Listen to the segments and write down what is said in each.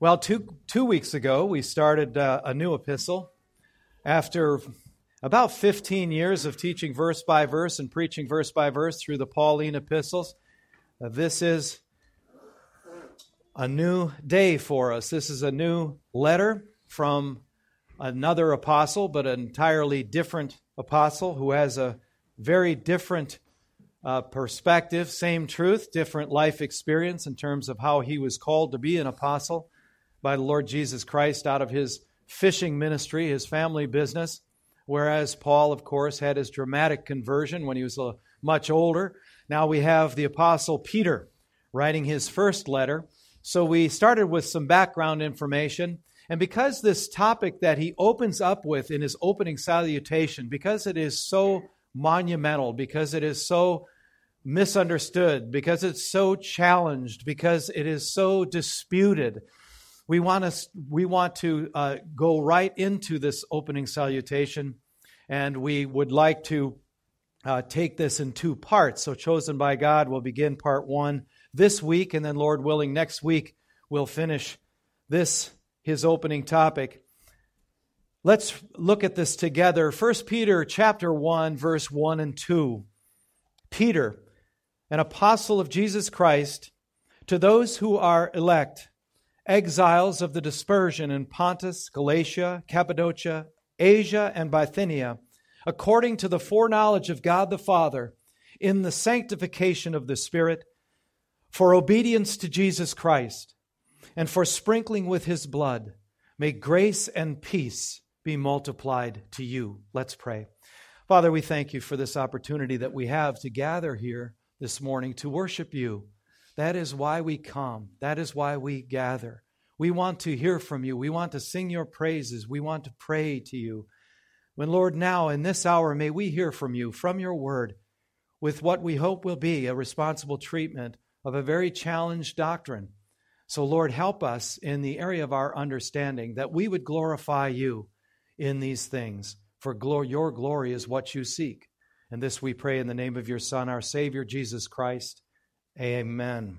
Well, two weeks ago, we started a new epistle. After about 15 years of teaching verse by verse and preaching verse by verse through the Pauline epistles, this is a new day for us. This is a new letter from another apostle, but an entirely different apostle who has a very different perspective, same truth, different life experience in terms of how he was called to be an apostle by the Lord Jesus Christ out of his fishing ministry, his family business, whereas Paul, of course, had his dramatic conversion when he was much older. Now we have the Apostle Peter writing his first letter. So we started with some background information, and because this topic that he opens up with in his opening salutation, because it is so monumental, because it is so misunderstood, because it's so challenged, because it is so disputed, we want to go right into this opening salutation, and we would like to take this in two parts. So Chosen by God will begin part one this week, and then Lord willing, next week we'll finish his opening topic. Let's look at this together. 1 Peter chapter 1, verse 1 and 2. Peter, an apostle of Jesus Christ, to those who are elect, exiles of the dispersion in Pontus, Galatia, Cappadocia, Asia, and Bithynia, according to the foreknowledge of God the Father, in the sanctification of the Spirit, for obedience to Jesus Christ, and for sprinkling with his blood, may grace and peace be multiplied to you. Let's pray. Father, we thank you for this opportunity that we have to gather here this morning to worship you. That is why we come. That is why we gather. We want to hear from you. We want to sing your praises. We want to pray to you. When, Lord, now in this hour, may we hear from you, from your word, with what we hope will be a responsible treatment of a very challenged doctrine. So, Lord, help us in the area of our understanding that we would glorify you in these things. For your glory is what you seek. And this we pray in the name of your Son, our Savior, Jesus Christ. Amen.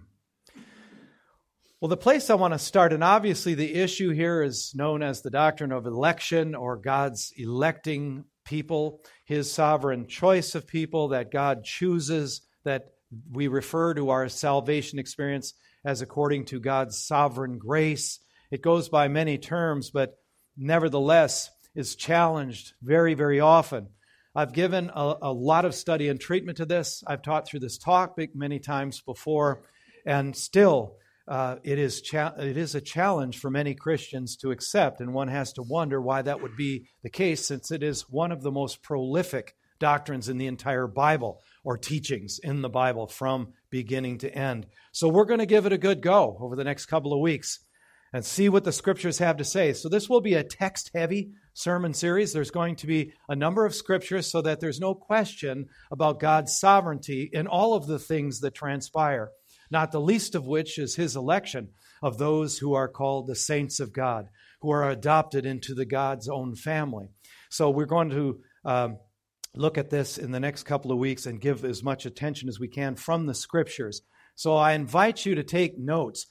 Well, the place I want to start, and obviously the issue here is known as the doctrine of election, or God's electing people, his sovereign choice of people that God chooses, that we refer to our salvation experience as according to God's sovereign grace. It goes by many terms, but nevertheless is challenged very, very often. I've given a lot of study and treatment to this. I've taught through this topic many times before, and still it is a challenge for many Christians to accept, and one has to wonder why that would be the case, since it is one of the most prolific doctrines in the entire Bible, or teachings in the Bible from beginning to end. So we're going to give it a good go over the next couple of weeks and see what the Scriptures have to say. So this will be a text-heavy sermon series. There's going to be a number of Scriptures so that there's no question about God's sovereignty in all of the things that transpire, not the least of which is his election of those who are called the saints of God, who are adopted into the God's own family. So we're going to look at this in the next couple of weeks and give as much attention as we can from the Scriptures. So I invite you to take notes.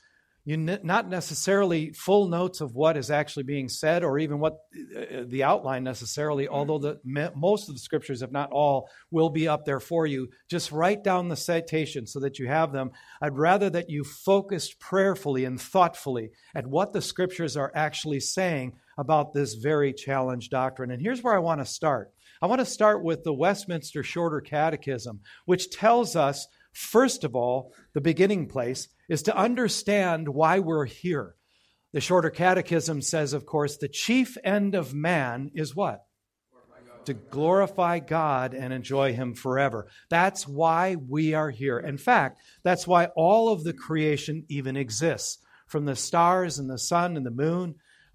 Not necessarily full notes of what is actually being said, or even what the outline necessarily, although most of the Scriptures, if not all, will be up there for you. Just write down the citations so that you have them. I'd rather that you focused prayerfully and thoughtfully at what the Scriptures are actually saying about this very challenged doctrine. And here's where I want to start. I want to start with the Westminster Shorter Catechism, which tells us, first of all, the beginning place is to understand why we're here. The Shorter Catechism says, of course, the chief end of man is what? To glorify God and enjoy him forever. That's why we are here. In fact, that's why all of the creation even exists, from the stars and the sun and the moon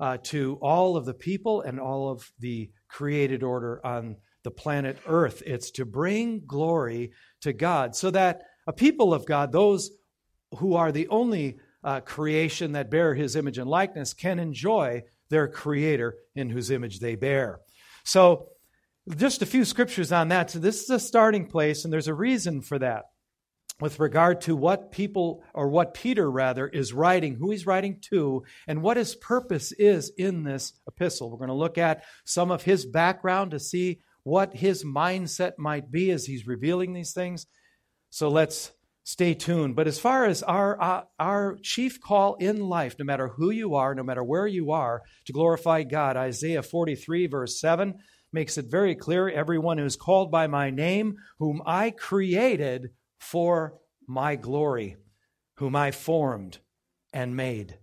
to all of the people and all of the created order on the planet Earth. It's to bring glory to God, so that a people of God, those who are the only creation that bear his image and likeness, can enjoy their Creator in whose image they bear. So just a few scriptures on that. So this is a starting place, and there's a reason for that. with regard to what Peter rather is writing, who he's writing to, and what his purpose is in this epistle. We're going to look at some of his background to see what his mindset might be as he's revealing these things. So let's stay tuned. But as far as our chief call in life, no matter who you are, no matter where you are, to glorify God, Isaiah 43 verse 7 makes it very clear, everyone who is called by my name, whom I created for my glory, whom I formed and made.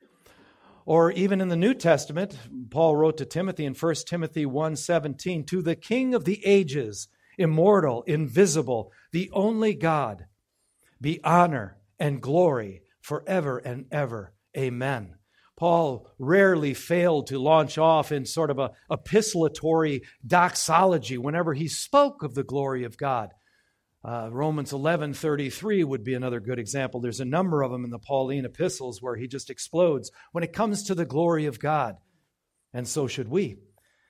Or even in the New Testament, Paul wrote to Timothy in 1 Timothy 1:17, to the King of the ages, immortal, invisible, the only God, be honor and glory forever and ever. Amen. Paul rarely failed to launch off in sort of a epistolatory doxology whenever he spoke of the glory of God. Romans 11:33 would be another good example. There's a number of them in the Pauline epistles where he just explodes when it comes to the glory of God. And so should we.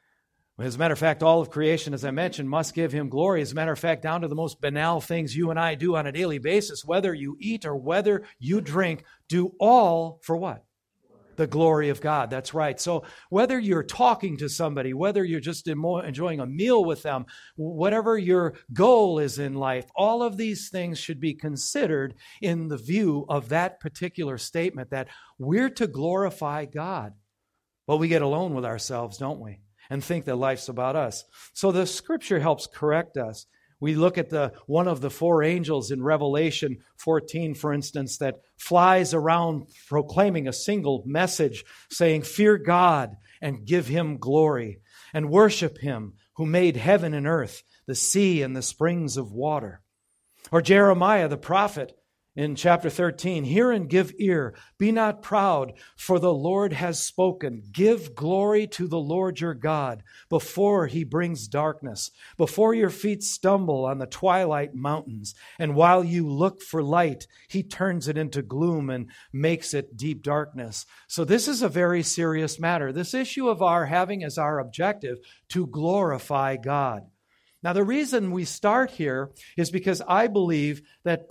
As a matter of fact, all of creation, as I mentioned, must give him glory. As a matter of fact, down to the most banal things you and I do on a daily basis, whether you eat or whether you drink, do all for what? The glory of God. That's right. So whether you're talking to somebody, whether you're just enjoying a meal with them, whatever your goal is in life, all of these things should be considered in the view of that particular statement that we're to glorify God. Well, we get alone with ourselves, don't we? And think that life's about us. So the scripture helps correct us. We look at one of the four angels in Revelation 14, for instance, that flies around proclaiming a single message saying, fear God and give him glory and worship him who made heaven and earth, the sea and the springs of water. Or Jeremiah the prophet in chapter 13, hear and give ear, be not proud, for the Lord has spoken. Give glory to the Lord your God before he brings darkness, before your feet stumble on the twilight mountains. And while you look for light, he turns it into gloom and makes it deep darkness. So this is a very serious matter. This issue of our having as our objective to glorify God. Now, the reason we start here is because I believe that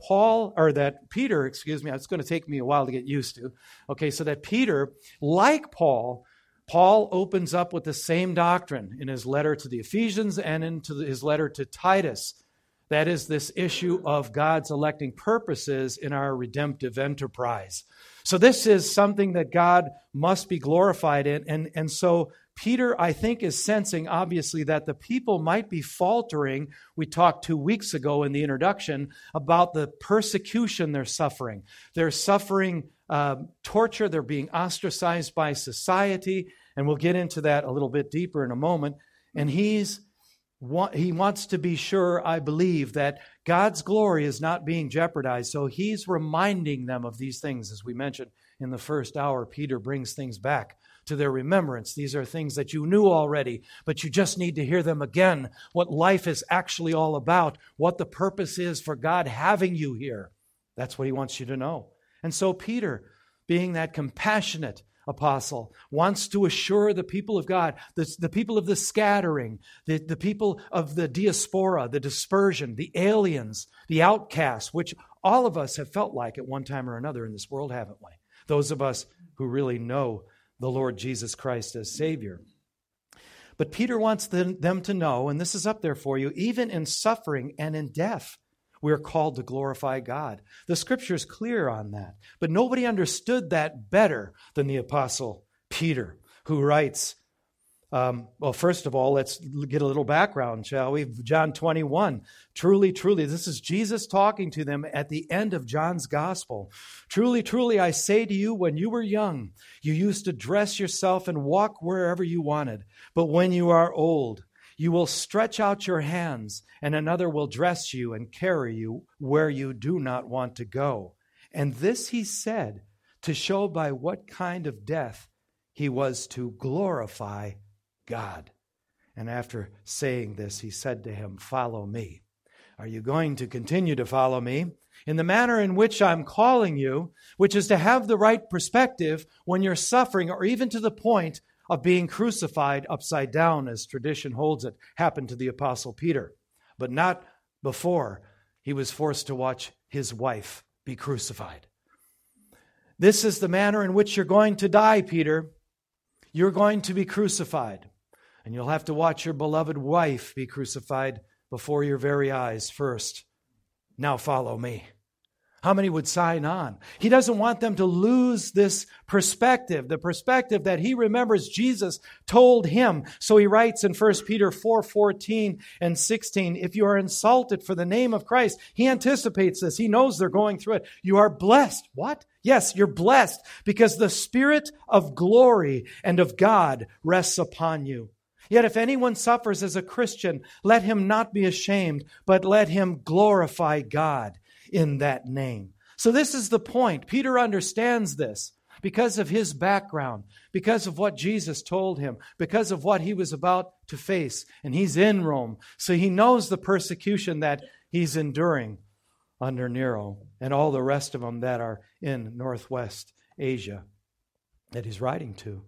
Peter, it's going to take me a while to get used to. Okay, so that Peter, like Paul opens up with the same doctrine in his letter to the Ephesians and into his letter to Titus. That is this issue of God's electing purposes in our redemptive enterprise. So this is something that God must be glorified in. And so Peter, I think, is sensing, obviously, that the people might be faltering. We talked 2 weeks ago in the introduction about the persecution they're suffering. They're suffering torture. They're being ostracized by society. And we'll get into that a little bit deeper in a moment. And he wants to be sure, I believe, that God's glory is not being jeopardized. So he's reminding them of these things. As we mentioned in the first hour, Peter brings things back to their remembrance. These are things that you knew already, but you just need to hear them again. What life is actually all about, what the purpose is for God having you here. That's what he wants you to know. And so Peter, being that compassionate apostle, wants to assure the people of God, the people of the scattering, the people of the diaspora, the dispersion, the aliens, the outcasts, which all of us have felt like at one time or another in this world, haven't we? Those of us who really know the Lord Jesus Christ as Savior. But Peter wants them to know, and this is up there for you, even in suffering and in death, we are called to glorify God. The Scripture is clear on that. But nobody understood that better than the Apostle Peter, who writes, well, first of all, let's get a little background, shall we? John 21. Truly, truly, this is Jesus talking to them at the end of John's Gospel. Truly, truly, I say to you, when you were young, you used to dress yourself and walk wherever you wanted. But when you are old, you will stretch out your hands, and another will dress you and carry you where you do not want to go. And this he said to show by what kind of death he was to glorify God. And after saying this, he said to him, follow me. Are you going to continue to follow me? In the manner in which I'm calling you, which is to have the right perspective when you're suffering, or even to the point of being crucified upside down, as tradition holds it, happened to the Apostle Peter, but not before he was forced to watch his wife be crucified. This is the manner in which you're going to die, Peter. You're going to be crucified. And you'll have to watch your beloved wife be crucified before your very eyes first. Now follow me. How many would sign on? He doesn't want them to lose this perspective, the perspective that he remembers Jesus told him. So he writes in 1 Peter 4:14 and 16, if you are insulted for the name of Christ, he anticipates this. He knows they're going through it. You are blessed. What? Yes, you're blessed because the Spirit of glory and of God rests upon you. Yet if anyone suffers as a Christian, let him not be ashamed, but let him glorify God in that name. So this is the point. Peter understands this because of his background, because of what Jesus told him, because of what he was about to face. And he's in Rome, so he knows the persecution that he's enduring under Nero and all the rest of them that are in Northwest Asia that he's writing to.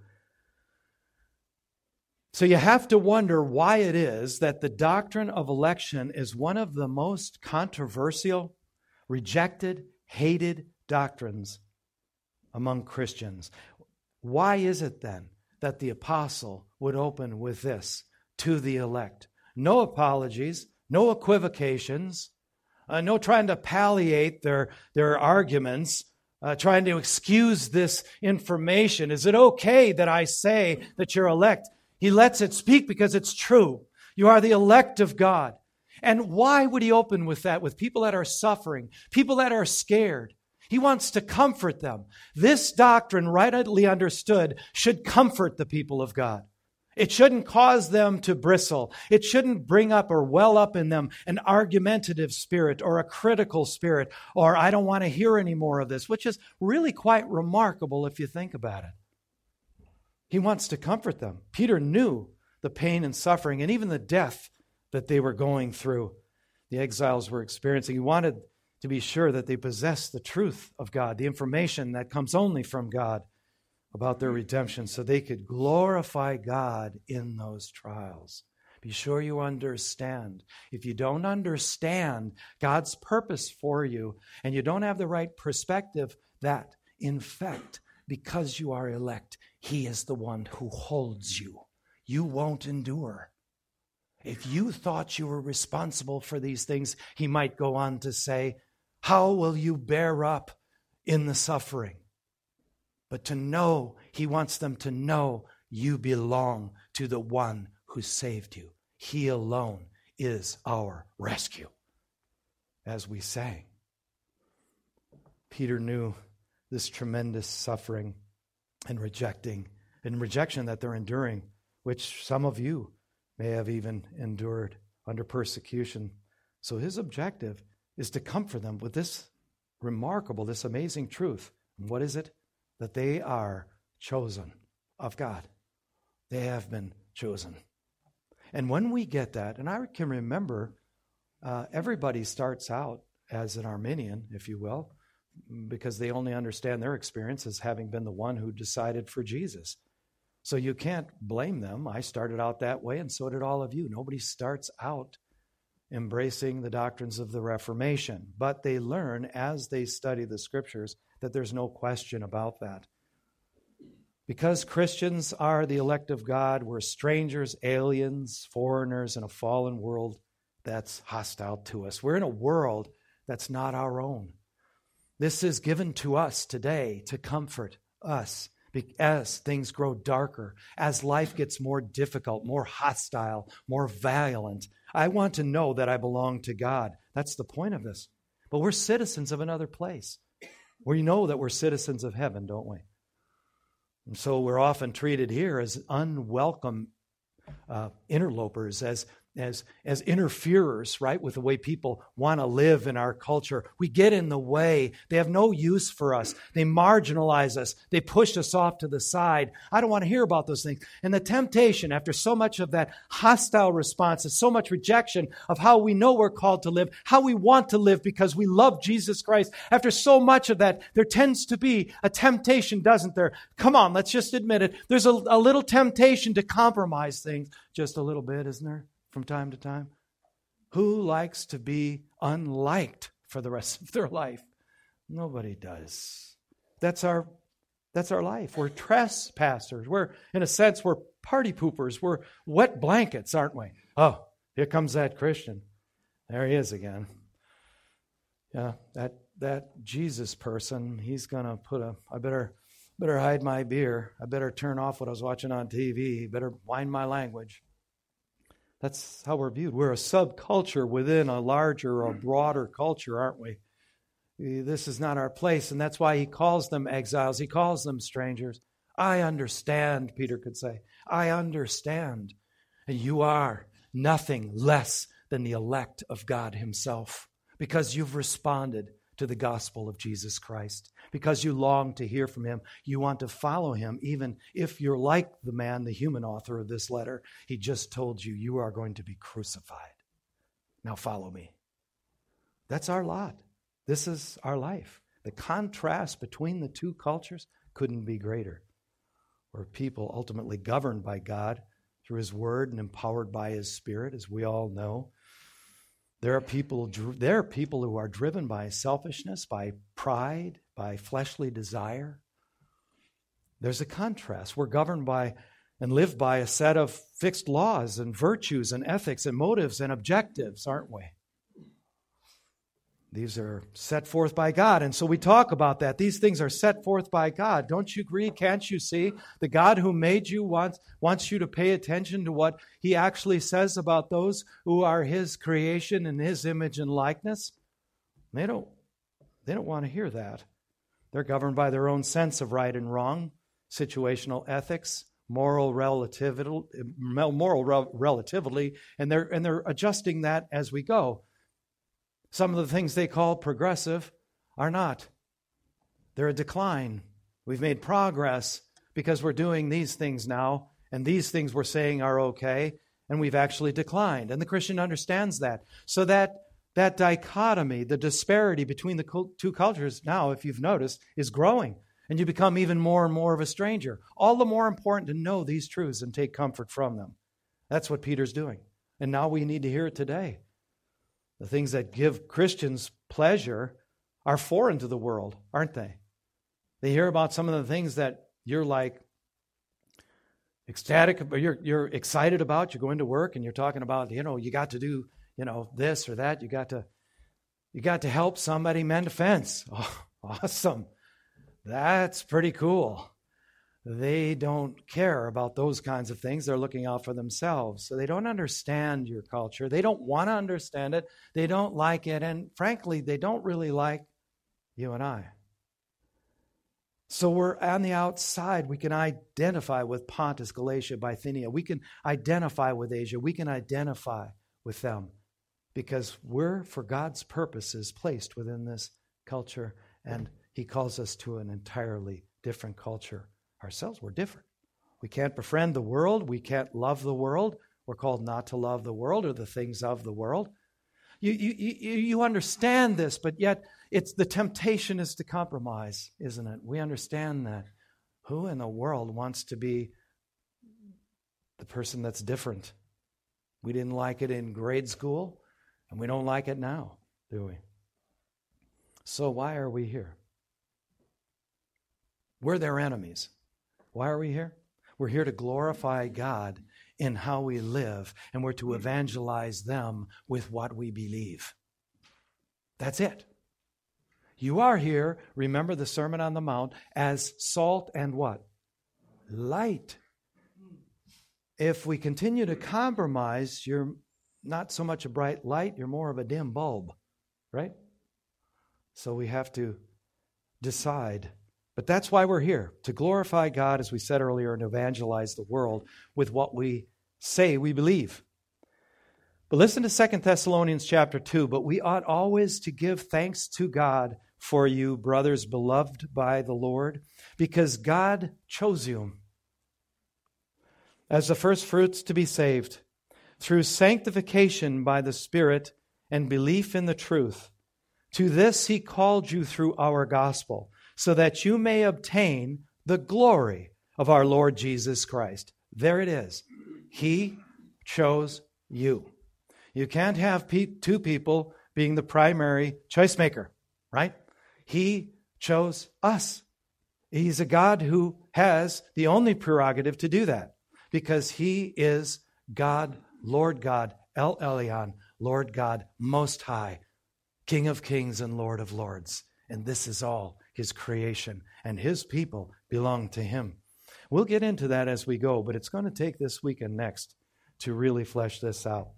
So you have to wonder why it is that the doctrine of election is one of the most controversial, rejected, hated doctrines among Christians. Why is it then that the apostle would open with this to the elect? No apologies, no equivocations, no trying to palliate their arguments, trying to excuse this information. Is it okay that I say that you're elect? He lets it speak because it's true. You are the elect of God. And why would he open with that? With people that are suffering, people that are scared. He wants to comfort them. This doctrine, rightly understood, should comfort the people of God. It shouldn't cause them to bristle. It shouldn't bring up or well up in them an argumentative spirit or a critical spirit or I don't want to hear any more of this, which is really quite remarkable if you think about it. He wants to comfort them. Peter knew the pain and suffering and even the death that they were going through, the exiles were experiencing. He wanted to be sure that they possessed the truth of God, the information that comes only from God about their redemption, so they could glorify God in those trials. Be sure you understand. If you don't understand God's purpose for you and you don't have the right perspective, that, in fact, because you are elect, He is the one who holds you. You won't endure. If you thought you were responsible for these things, he might go on to say, how will you bear up in the suffering? But to know, he wants them to know you belong to the one who saved you. He alone is our rescue. As we sang, Peter knew this tremendous suffering and rejection that they're enduring, which some of you may have even endured under persecution. So his objective is to comfort them with this remarkable, this amazing truth. And what is it? That they are chosen of God. They have been chosen. And when we get that, and I can remember everybody starts out as an Arminian, if you will, because they only understand their experience as having been the one who decided for Jesus. So you can't blame them. I started out that way, and so did all of you. Nobody starts out embracing the doctrines of the Reformation, but they learn as they study the Scriptures that there's no question about that. Because Christians are the elect of God, we're strangers, aliens, foreigners in a fallen world that's hostile to us. We're in a world that's not our own. This is given to us today to comfort us as things grow darker, as life gets more difficult, more hostile, more violent. I want to know that I belong to God. That's the point of this. But we're citizens of another place. We know that we're citizens of heaven, don't we? And so we're often treated here as unwelcome interlopers, as interferers, right, with the way people want to live in our culture. We get in the way. They have no use for us. They marginalize us. They push us off to the side. I don't want to hear about those things. And the temptation, after so much of that hostile response, and so much rejection of how we know we're called to live, how we want to live because we love Jesus Christ, after so much of that, there tends to be a temptation, doesn't there? Come on, let's just admit it. There's a little temptation to compromise things. Just a little bit, isn't there? From time to time. Who likes to be unliked for the rest of their life? Nobody does. That's our life. We're trespassers. In a sense, we're party poopers. We're wet blankets, aren't we? Oh, here comes that Christian. There he is again. Yeah, that Jesus person, he's going to I better hide my beer. I better turn off what I was watching on TV. Better wind my language. That's how we're viewed. We're a subculture within a larger or broader culture, aren't we? This is not our place, and that's why he calls them exiles. He calls them strangers. I understand, Peter could say. I understand. And you are nothing less than the elect of God himself, because you've responded to the gospel of Jesus Christ, because you long to hear from him. You want to follow him, even if you're like the man, the human author of this letter. He just told you, you are going to be crucified. Now follow me. That's our lot. This is our life. The contrast between the two cultures couldn't be greater. We're people ultimately governed by God through his word and empowered by his Spirit, as we all know. There are people who are driven by selfishness, by pride, by fleshly desire. There's a contrast. We're governed by and live by a set of fixed laws and virtues and ethics and motives and objectives, aren't we? These are set forth by God. And so we talk about that. These things are set forth by God. Don't you agree? Can't you see? The God who made you wants you to pay attention to what he actually says about those who are his creation in his image and likeness. They don't want to hear that. They're governed by their own sense of right and wrong, situational ethics, moral relativity, and they're adjusting that as we go. Some of the things they call progressive are not. They're a decline. We've made progress because we're doing these things now, and these things we're saying are okay, and we've actually declined. And the Christian understands that. So that dichotomy, the disparity between the two cultures now, if you've noticed, is growing. And you become even more and more of a stranger. All the more important to know these truths and take comfort from them. That's what Peter's doing. And now we need to hear it today. The things that give Christians pleasure are foreign to the world, aren't they? They hear about some of the things that you're like ecstatic, you're excited about. You go into work and you're talking about, you got to do, this or that. You got to help somebody mend a fence. Oh, awesome. That's pretty cool. They don't care about those kinds of things. They're looking out for themselves. So they don't understand your culture. They don't want to understand it. They don't like it. And frankly, they don't really like you and I. So we're on the outside. We can identify with Pontus, Galatia, Bithynia. We can identify with Asia. We can identify with them because we're, for God's purposes, placed within this culture. And he calls us to an entirely different culture. Ourselves, we're different. We can't befriend the world. We can't love the world. We're called not to love the world or the things of the world. You understand this, but yet the temptation is to compromise, isn't it? We understand that. Who in the world wants to be the person that's different? We didn't like it in grade school, and we don't like it now, do we? So why are we here? We're their enemies. Why are we here? We're here to glorify God in how we live, and we're to evangelize them with what we believe. That's it. You are here, remember the Sermon on the Mount, as salt and what? Light. If we continue to compromise, you're not so much a bright light, you're more of a dim bulb, right? So we have to decide. But that's why we're here, to glorify God, as we said earlier, and evangelize the world with what we say we believe. But listen to 2 Thessalonians chapter 2. But we ought always to give thanks to God for you, brothers beloved by the Lord, because God chose you as the first fruits to be saved through sanctification by the Spirit and belief in the truth. To this he called you through our gospel, so that you may obtain the glory of our Lord Jesus Christ. There it is. He chose you. You can't have two people being the primary choice maker, right? He chose us. He's a God who has the only prerogative to do that because he is God, Lord God, El Elyon, Lord God, Most High, King of Kings and Lord of Lords. And this is all his creation, and his people belong to him. We'll get into that as we go, but it's going to take this week and next to really flesh this out.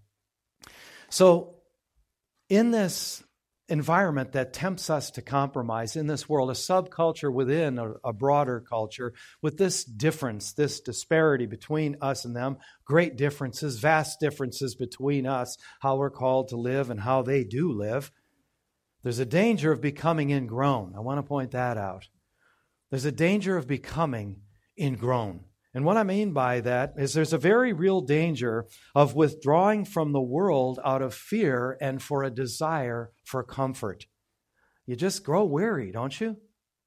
So, in this environment that tempts us to compromise, in this world, a subculture within a broader culture, with this difference, this disparity between us and them, great differences, vast differences between us, how we're called to live and how they do live, there's a danger of becoming ingrown. I want to point that out. There's a danger of becoming ingrown. And what I mean by that is there's a very real danger of withdrawing from the world out of fear and for a desire for comfort. You just grow weary, don't you?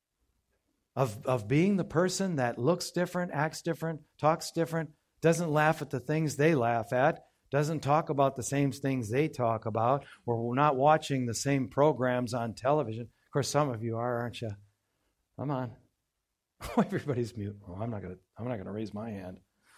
Of being the person that looks different, acts different, talks different, doesn't laugh at the things they laugh at, doesn't talk about the same things they talk about, or we're not watching the same programs on television. Of course, some of you are, aren't you? Come on. Everybody's mute. Oh, I'm not going to raise my hand.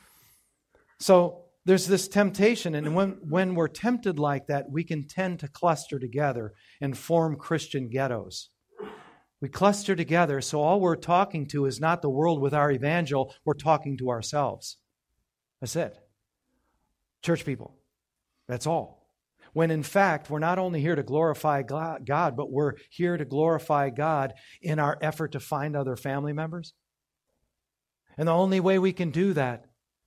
So there's this temptation, and when we're tempted like that, we can tend to cluster together and form Christian ghettos. We cluster together, so all we're talking to is not the world with our evangel, we're talking to ourselves. That's it. Church people, that's all. When in fact, we're not only here to glorify God, but we're here to glorify God in our effort to find other family members. And the only way we can do that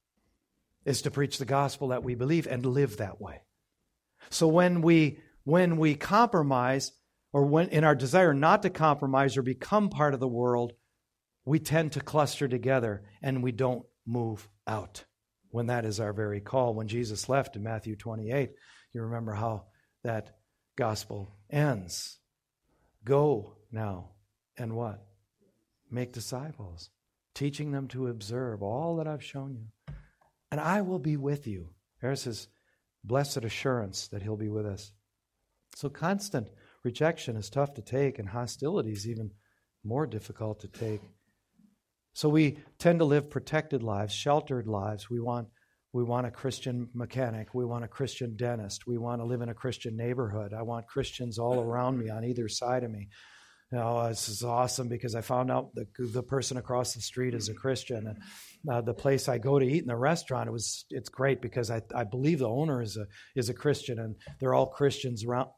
is to preach the gospel that we believe and live that way. So when we compromise, or when in our desire not to compromise or become part of the world, we tend to cluster together and we don't move out. When that is our very call. When Jesus left in Matthew 28, you remember how that gospel ends. Go now and what? Make disciples, teaching them to observe all that I've shown you. And I will be with you. There's his blessed assurance that he'll be with us. So constant rejection is tough to take, and hostility is even more difficult to take. So we tend to live protected lives, sheltered lives. We want a Christian mechanic. We want a Christian dentist. We want to live in a Christian neighborhood. I want Christians all around me, on either side of me. You know, this is awesome because I found out the person across the street is a Christian. And the place I go to eat in the restaurant, it's great because I believe the owner is a Christian, and they're all Christians around.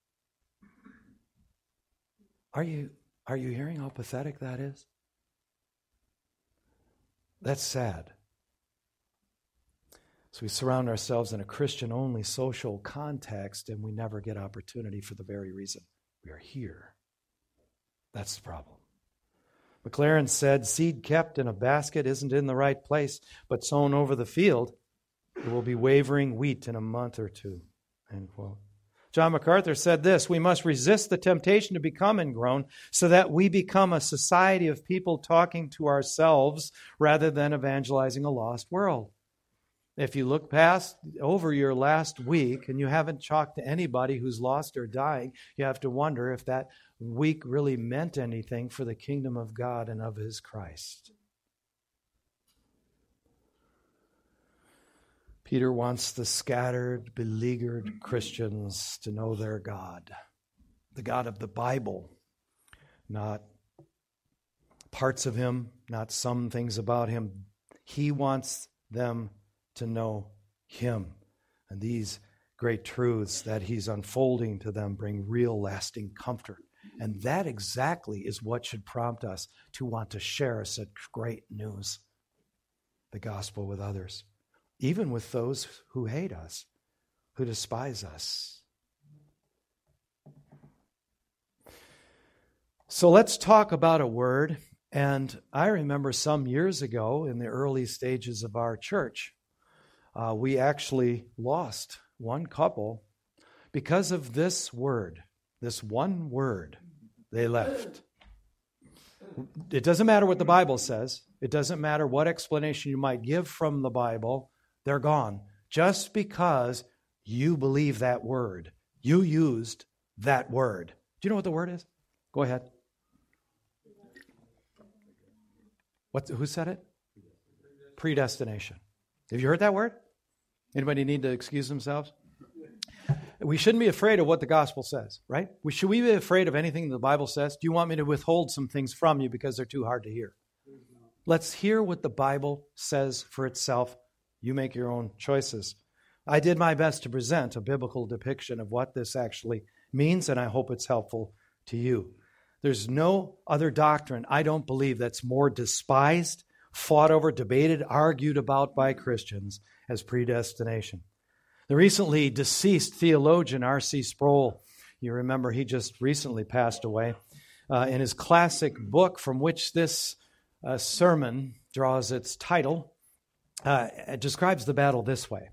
Are you hearing how pathetic that is? That's sad. So we surround ourselves in a Christian-only social context, and we never get opportunity for the very reason we are here. That's the problem. McLaren said, seed kept in a basket isn't in the right place, but sown over the field, it will be wavering wheat in a month or two. End quote. John MacArthur said this, we must resist the temptation to become ingrown so that we become a society of people talking to ourselves rather than evangelizing a lost world. If you look over your last week and you haven't talked to anybody who's lost or dying, you have to wonder if that week really meant anything for the kingdom of God and of his Christ. Peter wants the scattered, beleaguered Christians to know their God, the God of the Bible, not parts of him, not some things about him. He wants them to know him. And these great truths that he's unfolding to them bring real lasting comfort. And that exactly is what should prompt us to want to share such great news, the gospel, with others. Even with those who hate us, who despise us. So let's talk about a word. And I remember some years ago in the early stages of our church, we actually lost one couple because of this word, this one word. They left. It doesn't matter what the Bible says. It doesn't matter what explanation you might give from the Bible. They're gone. Just because You believe that word. You used that word. Do you know what the word is? Go ahead. Who said it? Predestination. Have you heard that word? Anybody need to excuse themselves? We shouldn't be afraid of what the gospel says, right? Should we be afraid of anything the Bible says? Do you want me to withhold some things from you because they're too hard to hear? Let's hear what the Bible says for itself. You make your own choices. I did my best to present a biblical depiction of what this actually means, and I hope it's helpful to you. There's no other doctrine, I don't believe, that's more despised, fought over, debated, argued about by Christians as predestination. The recently deceased theologian R.C. Sproul, you remember he just recently passed away, in his classic book from which this sermon draws its title, it describes the battle this way.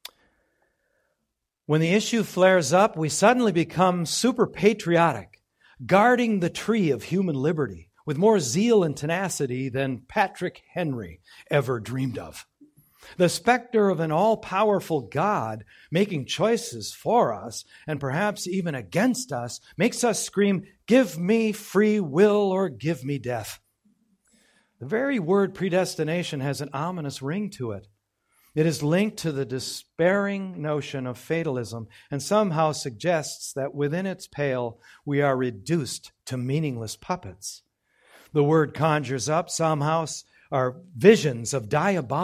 When the issue flares up, we suddenly become super patriotic, guarding the tree of human liberty with more zeal and tenacity than Patrick Henry ever dreamed of. The specter of an all-powerful God making choices for us and perhaps even against us makes us scream, "Give me free will or give me death." The very word predestination has an ominous ring to it. It is linked to the despairing notion of fatalism and somehow suggests that within its pale we are reduced to meaningless puppets. The word conjures up somehow are visions of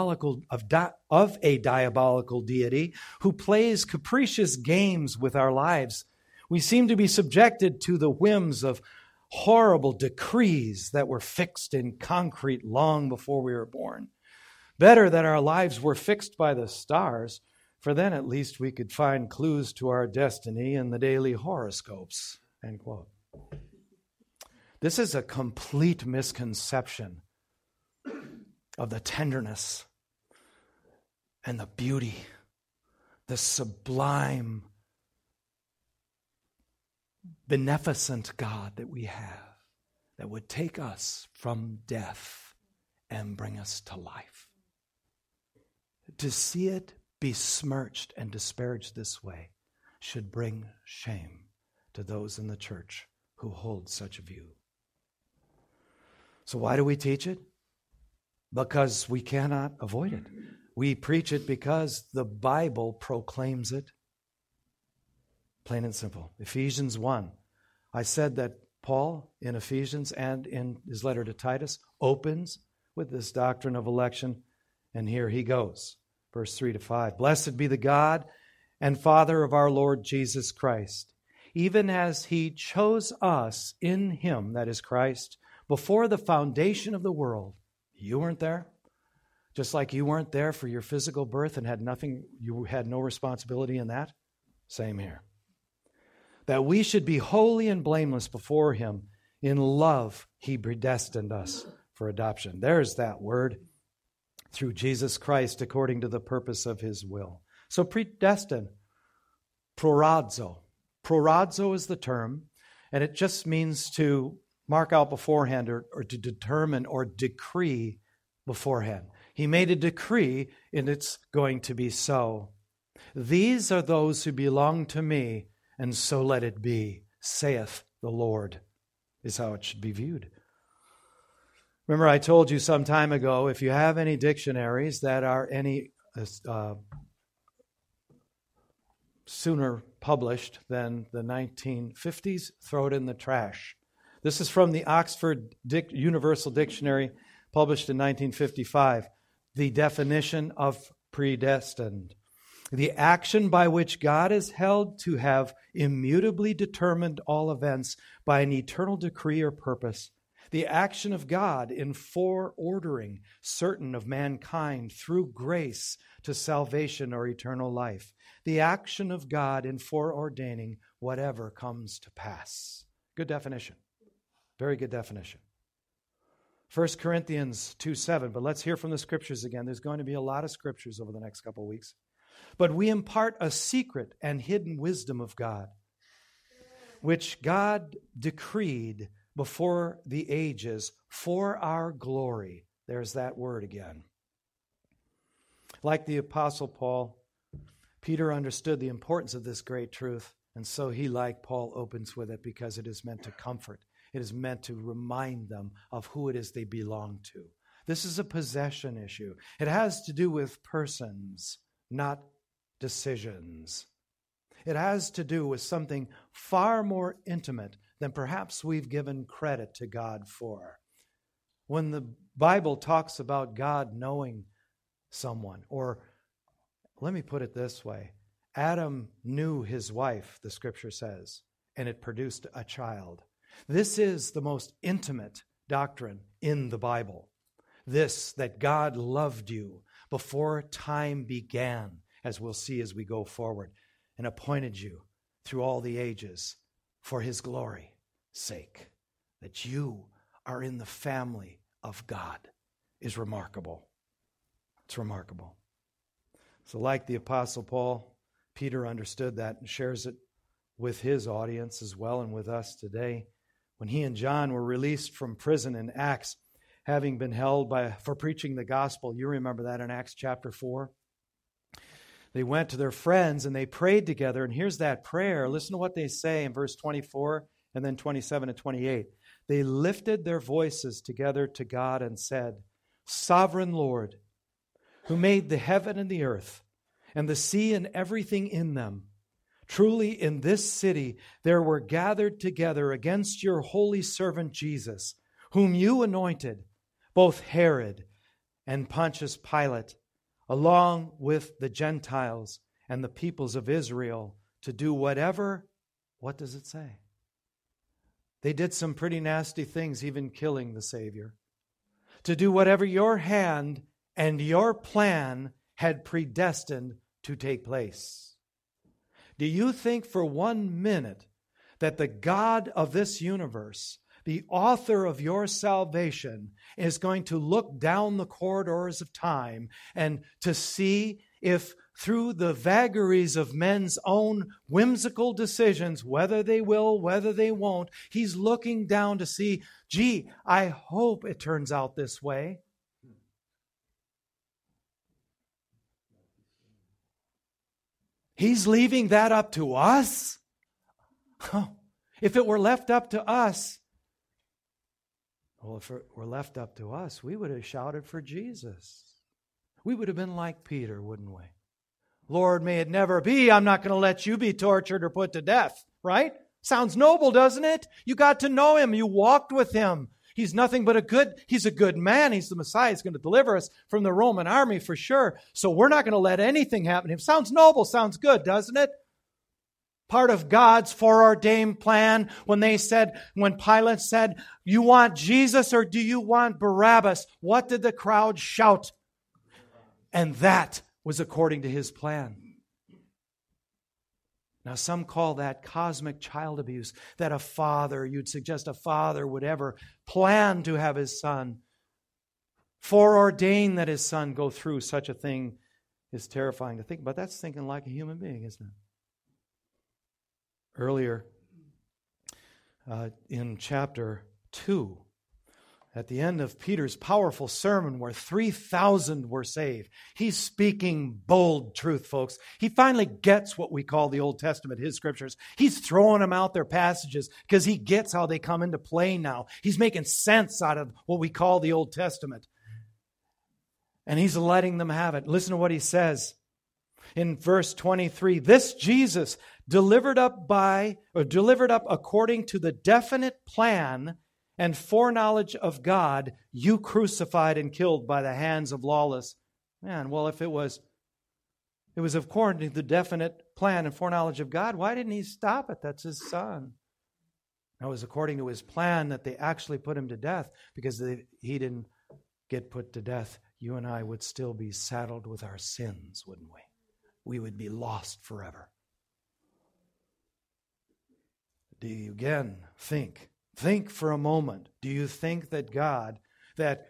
a diabolical deity who plays capricious games with our lives. We seem to be subjected to the whims of horrible decrees that were fixed in concrete long before we were born. Better that our lives were fixed by the stars, for then at least we could find clues to our destiny in the daily horoscopes. End quote. This is a complete misconception of the tenderness and the beauty, the sublime, beneficent God that we have, that would take us from death and bring us to life. To see it besmirched and disparaged this way should bring shame to those in the church who hold such a view. So why do we teach it? Because we cannot avoid it. We preach it because the Bible proclaims it. Plain and simple. Ephesians 1. I said that Paul in Ephesians and in his letter to Titus opens with this doctrine of election, and here he goes. Verse 3 to 5. Blessed be the God and Father of our Lord Jesus Christ, even as he chose us in him, that is Christ, before the foundation of the world. You weren't there? Just like you weren't there for your physical birth and you had no responsibility in that? Same here. That we should be holy and blameless before him. In love, he predestined us for adoption. There's that word. Through Jesus Christ, according to the purpose of his will. So predestined, prorazo. Prorazo is the term, and it just means to mark out beforehand or to determine or decree beforehand. He made a decree, and it's going to be so. These are those who belong to me, and so let it be, saith the Lord, is how it should be viewed. Remember, I told you some time ago, if you have any dictionaries that are any sooner published than the 1950s, throw it in the trash. This is from the Oxford Universal Dictionary, published in 1955. The definition of predestined. The action by which God is held to have immutably determined all events by an eternal decree or purpose. The action of God in foreordering certain of mankind through grace to salvation or eternal life. The action of God in foreordaining whatever comes to pass. Good definition. Very good definition. 1 Corinthians 2:7, but let's hear from the scriptures again. There's going to be a lot of scriptures over the next couple of weeks. But we impart a secret and hidden wisdom of God, which God decreed before the ages for our glory. There's that word again. Like the Apostle Paul, Peter understood the importance of this great truth, and so he, like Paul, opens with it because it is meant to comfort. It is meant to remind them of who it is they belong to. This is a possession issue. It has to do with persons, not decisions. It has to do with something far more intimate than perhaps we've given credit to God for. When the Bible talks about God knowing someone, or let me put it this way, Adam knew his wife, the scripture says, and it produced a child. This is the most intimate doctrine in the Bible. This, that God loved you before time began, as we'll see as we go forward, and appointed you through all the ages for his glory's sake, that you are in the family of God, is remarkable. It's remarkable. So like the Apostle Paul, Peter understood that and shares it with his audience as well and with us today. When he and John were released from prison in Acts, having been held for preaching the gospel, you remember that in Acts chapter 4? They went to their friends and they prayed together. And here's that prayer. Listen to what they say in verse 24 and then 27 and 28. They lifted their voices together to God and said, Sovereign Lord, who made the heaven and the earth and the sea and everything in them, truly in this city there were gathered together against your holy servant Jesus, whom you anointed, both Herod and Pontius Pilate, along with the Gentiles and the peoples of Israel, to do whatever, what does it say? They did some pretty nasty things, even killing the Savior. To do whatever your hand and your plan had predestined to take place. Do you think for 1 minute that the God of this universe, the author of your salvation, is going to look down the corridors of time and to see if through the vagaries of men's own whimsical decisions, whether they will, whether they won't, he's looking down to see, gee, I hope it turns out this way. He's leaving that up to us? If it were left up to us, well, if it were left up to us, we would have shouted for Jesus. We would have been like Peter, wouldn't we? Lord, may it never be. I'm not going to let you be tortured or put to death, right? Sounds noble, doesn't it? You got to know him. You walked with him. He's nothing but he's a good man. He's the Messiah. He's going to deliver us from the Roman army for sure. So we're not going to let anything happen to him. Sounds noble, sounds good, doesn't it? Part of God's foreordained plan when Pilate said, you want Jesus or do you want Barabbas? What did the crowd shout? And that was according to his plan. Now, some call that cosmic child abuse, that you'd suggest a father would ever plan to have his son, foreordain that his son go through such a thing is terrifying to think about. That's thinking like a human being, isn't it? Earlier in chapter 2, at the end of Peter's powerful sermon where 3,000 were saved, he's speaking bold truth, folks. He finally gets what we call the Old Testament, his scriptures. He's throwing them out their passages because he gets how they come into play now. He's making sense out of what we call the Old Testament. And he's letting them have it. Listen to what he says in verse 23. This Jesus delivered up according to the definite plan and foreknowledge of God, you crucified and killed by the hands of lawless man. Well, if it was according to the definite plan and foreknowledge of God, why didn't he stop it? That's his son. It was according to his plan that they actually put him to death, because he didn't get put to death. You and I would still be saddled with our sins, wouldn't we? We would be lost forever. Do you again think for a moment, do you think that God, that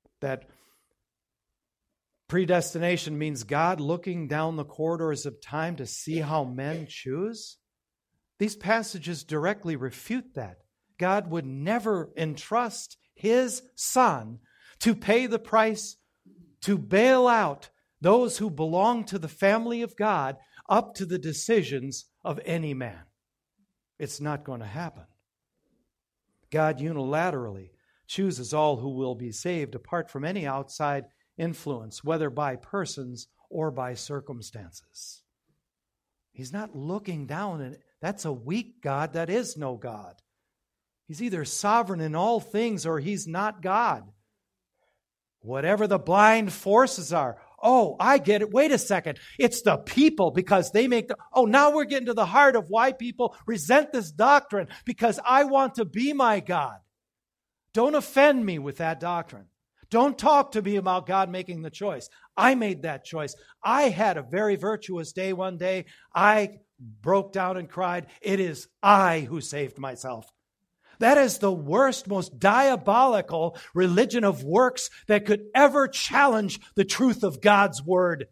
predestination means God looking down the corridors of time to see how men choose? These passages directly refute that. God would never entrust his son to pay the price, to bail out those who belong to the family of God, up to the decisions of any man. It's not going to happen. God unilaterally chooses all who will be saved apart from any outside influence, whether by persons or by circumstances. He's not looking down, and that's a weak God. That is no God. He's either sovereign in all things or he's not God. Whatever the blind forces are. Oh, I get it. Wait a second. It's the people because they make the... Oh, now we're getting to the heart of why people resent this doctrine, because I want to be my God. Don't offend me with that doctrine. Don't talk to me about God making the choice. I made that choice. I had a very virtuous day one day. I broke down and cried. It is I who saved myself. That is the worst, most diabolical religion of works that could ever challenge the truth of God's word.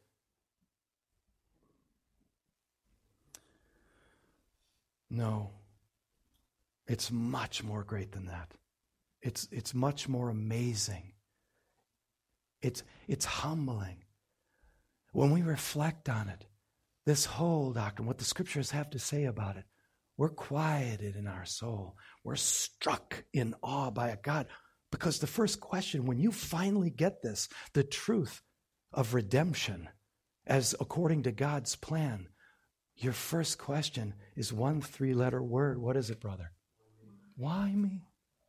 No, it's much more great than that. It's much more amazing. It's humbling. When we reflect on it, this whole doctrine, what the scriptures have to say about it, we're quieted in our soul. We're struck in awe by a God. Because the first question, when you finally get this, the truth of redemption, as according to God's plan, your first question is one 3-letter word. What is it, brother? Why me?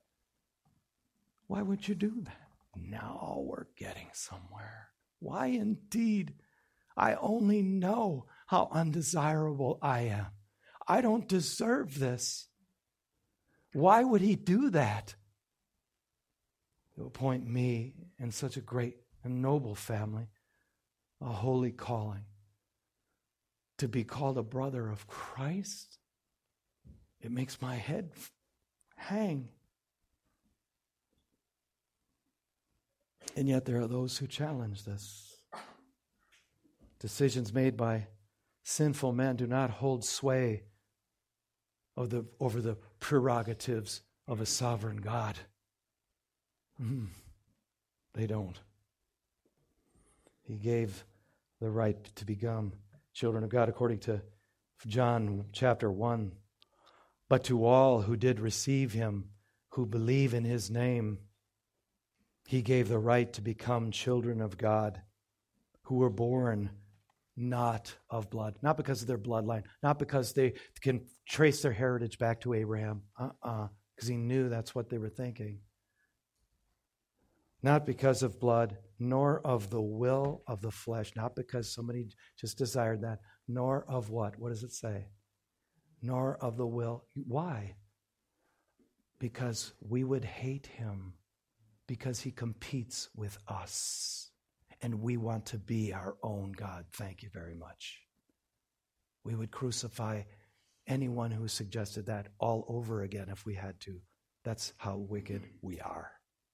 Why would you do that? Now we're getting somewhere. Why indeed? I only know how undesirable I am. I don't deserve this. Why would he do that? He'll appoint me in such a great and noble family, a holy calling, to be called a brother of Christ. It makes my head hang. And yet there are those who challenge this. Decisions made by sinful men do not hold sway over the prerogatives of a sovereign God. They don't. He gave the right to become children of God according to John chapter 1. But to all who did receive him, who believe in his name, he gave the right to become children of God, who were born not of blood, not because of their bloodline, not because they can trace their heritage back to Abraham, because he knew that's what they were thinking. Not because of blood, nor of the will of the flesh, not because somebody just desired that, nor of what? What does it say? Nor of the will. Why? Because we would hate him, because he competes with us. And we want to be our own God. Thank you very much. We would crucify anyone who suggested that all over again if we had to. That's how wicked we are.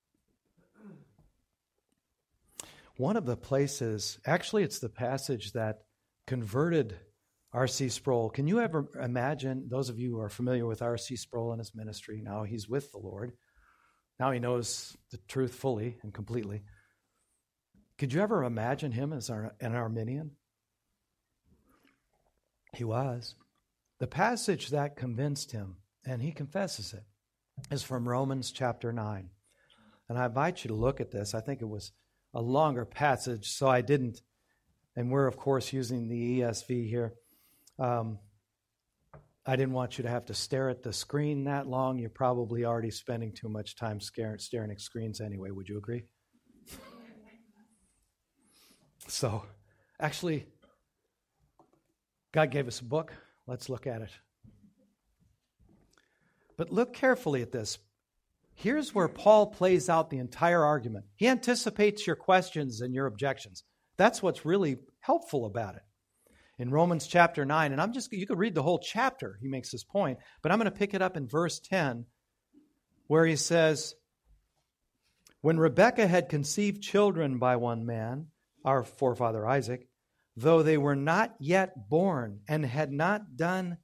One of the places, actually it's the passage that converted R.C. Sproul. Can you ever imagine, those of you who are familiar with R.C. Sproul and his ministry, now he's with the Lord. Now he knows the truth fully and completely. Could you ever imagine him as an Arminian? He was. The passage that convinced him, and he confesses it, is from Romans chapter 9. And I invite you to look at this. I think it was a longer passage, so I didn't, and we're, of course, using the ESV here. I didn't want you to have to stare at the screen that long. You're probably already spending too much time staring at screens anyway. Would you agree? So, actually, God gave us a book. Let's look at it. But look carefully at this. Here's where Paul plays out the entire argument. He anticipates your questions and your objections. That's what's really helpful about it. In Romans chapter 9, and you could read the whole chapter, he makes this point, but I'm going to pick it up in verse 10, where he says, when Rebekah had conceived children by one man, our forefather Isaac, though they were not yet born and had done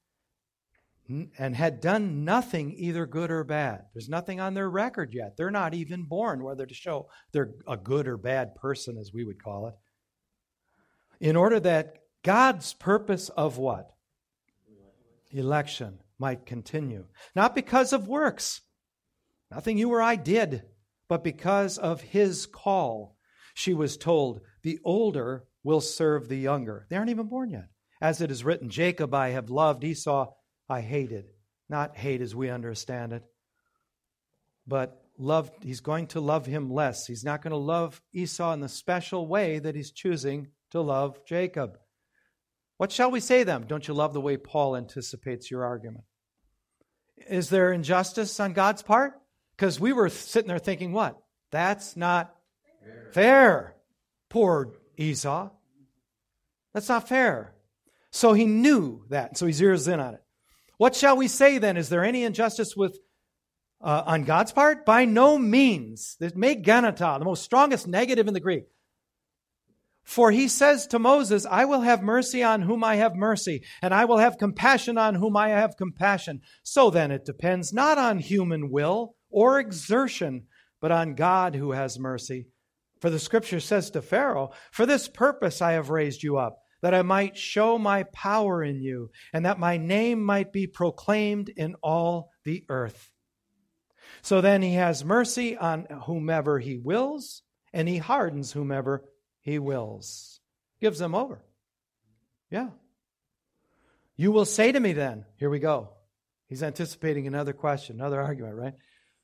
nothing either good or bad. There's nothing on their record yet. They're not even born, whether to show they're a good or bad person, as we would call it. in order that God's purpose of what? Election might continue. Not because of works, nothing you or I did, but because of his call. She was told, the older will serve the younger. They aren't even born yet. As it is written, Jacob I have loved, Esau I hated. Not hate as we understand it, but loved. He's going to love him less. He's not going to love Esau in the special way that he's choosing to love Jacob. What shall we say then? Don't you love the way Paul anticipates your argument? Is there injustice on God's part? Because we were sitting there thinking, what? That's not fair. Poor Esau. That's not fair. So he knew that. So he zeroes in on it. What shall we say then? Is there any injustice on God's part? By no means. There's me ganata, the most strongest negative in the Greek. For he says to Moses, I will have mercy on whom I have mercy, and I will have compassion on whom I have compassion. So then it depends not on human will or exertion, but on God who has mercy. For the scripture says to Pharaoh, for this purpose I have raised you up, that I might show my power in you, and that my name might be proclaimed in all the earth. So then he has mercy on whomever he wills, and he hardens whomever he wills. Gives them over. Yeah. You will say to me then, here we go. He's anticipating another question, another argument, right?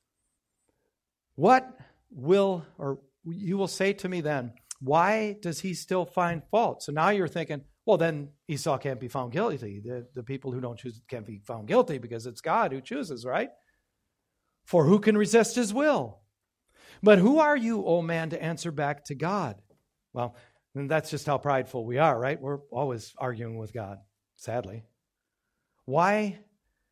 You will say to me then, why does he still find fault? So now you're thinking, well, then Esau can't be found guilty. The people who don't choose can't be found guilty because it's God who chooses, right? For who can resist his will? But who are you, O man, to answer back to God? Well, and that's just how prideful we are, right? We're always arguing with God, sadly. Why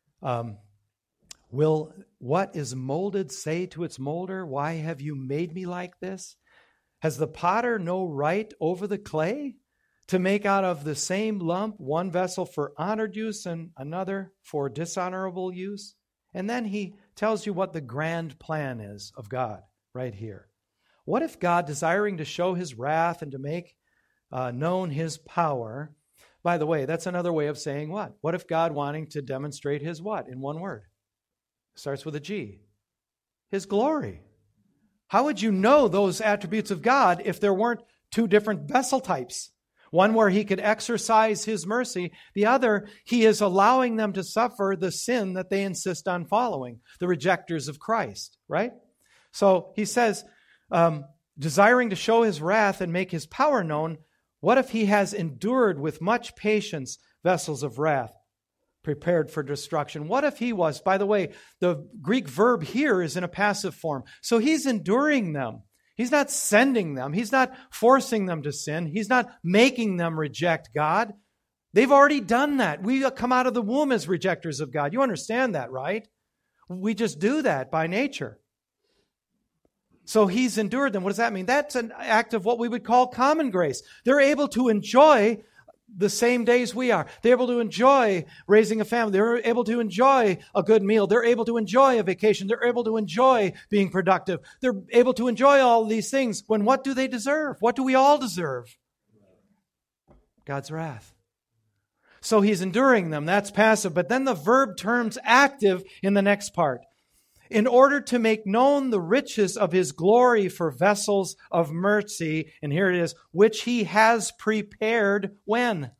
will what is molded say to its molder, why have you made me like this? Has the potter no right over the clay to make out of the same lump one vessel for honored use and another for dishonorable use? And then he tells you what the grand plan is of God right here. What if God, desiring to show his wrath and to make known his power, by the way, that's another way of saying what? What if God wanting to demonstrate his what in one word? Starts with a G. His glory. How would you know those attributes of God if there weren't two different vessel types? One where he could exercise his mercy. The other, he is allowing them to suffer the sin that they insist on following, the rejectors of Christ, right? So he says, desiring to show his wrath and make his power known, what if he has endured with much patience vessels of wrath prepared for destruction? What if he was, by the way, the Greek verb here is in a passive form. So he's enduring them. He's not sending them. He's not forcing them to sin. He's not making them reject God. They've already done that. We come out of the womb as rejectors of God. You understand that, right? We just do that by nature. So he's endured them. What does that mean? That's an act of what we would call common grace. They're able to enjoy the same days we are. They're able to enjoy raising a family. They're able to enjoy a good meal. They're able to enjoy a vacation. They're able to enjoy being productive. They're able to enjoy all these things when what do they deserve? What do we all deserve? God's wrath. So he's enduring them. That's passive. But then the verb turns active in the next part. In order to make known the riches of his glory for vessels of mercy, and here it is, which he has prepared when?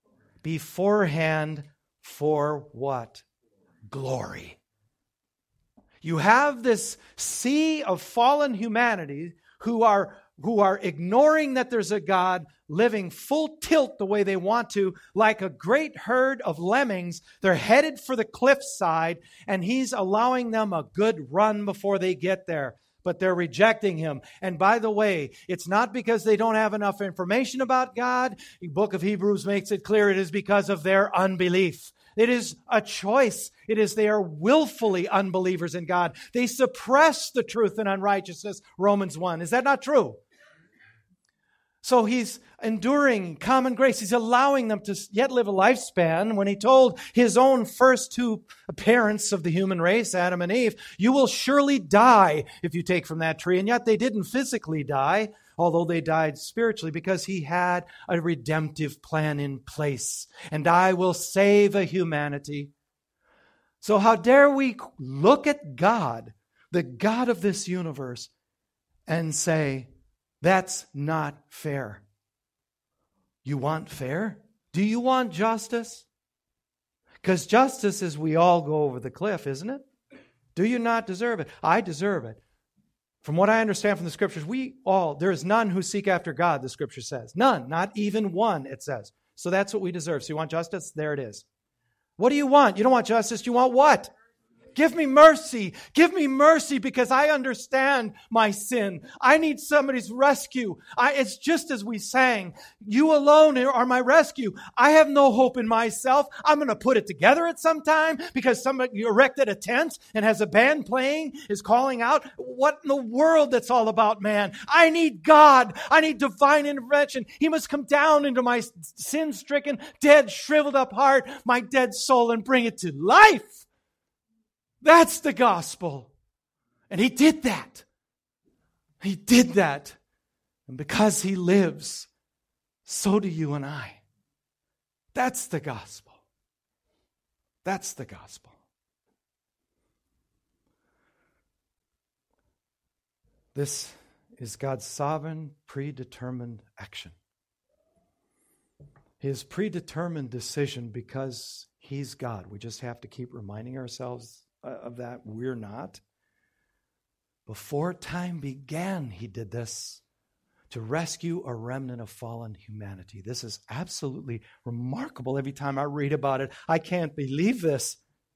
Beforehand for what? Glory. You have this sea of fallen humanity who are ignoring that there's a God, living full tilt the way they want to, like a great herd of lemmings. They're headed for the cliffside, and he's allowing them a good run before they get there. But they're rejecting him. And by the way, it's not because they don't have enough information about God. The book of Hebrews makes it clear it is because of their unbelief. It is a choice. It is they are willfully unbelievers in God. They suppress the truth in unrighteousness, Romans 1. Is that not true? So he's enduring common grace. He's allowing them to yet live a lifespan. When he told his own first two parents of the human race, Adam and Eve, you will surely die if you take from that tree. And yet they didn't physically die. although they died spiritually, because he had a redemptive plan in place. And I will save a humanity. So how dare we look at God, the God of this universe, and say, that's not fair. You want fair? Do you want justice? Because justice is we all go over the cliff, isn't it? Do you not deserve it? I deserve it. From what I understand from the Scriptures, there is none who seek after God, the Scripture says. None, not even one, it says. So that's what we deserve. So you want justice? There it is. What do you want? You don't want justice. You want what? Give me mercy. Give me mercy because I understand my sin. I need somebody's rescue. It's just as we sang, you alone are my rescue. I have no hope in myself. I'm going to put it together at some time because somebody erected a tent and has a band playing, is calling out. What in the world that's all about, man? I need God. I need divine intervention. He must come down into my sin-stricken, dead, shriveled up heart, my dead soul, and bring it to life. That's the gospel. And he did that. He did that. And because he lives, so do you and I. That's the gospel. That's the gospel. This is God's sovereign, predetermined action. His predetermined decision because he's God. We just have to keep reminding ourselves of that. We're not. Before time began, he did this to rescue a remnant of fallen humanity. This is absolutely remarkable. Every time I read about it, I can't believe this.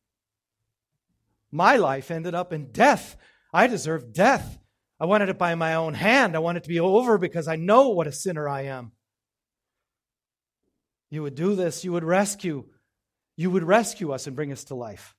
My life ended up in death. I deserved death. I wanted it by my own hand. I want it to be over because I know what a sinner I am. You would do this. You would rescue us and bring us to life.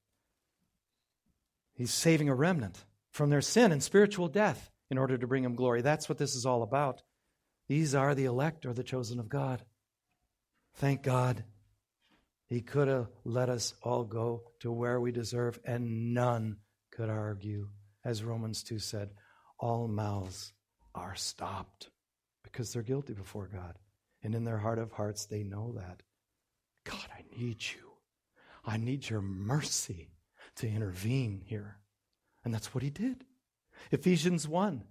He's saving a remnant from their sin and spiritual death in order to bring him glory. That's what this is all about. These are the elect or the chosen of God. Thank God. He could have let us all go to where we deserve, and none could argue. As Romans 2 said, all mouths are stopped because they're guilty before God. And in their heart of hearts, they know that. God, I need you. I need your mercy to intervene here. And that's what he did. Ephesians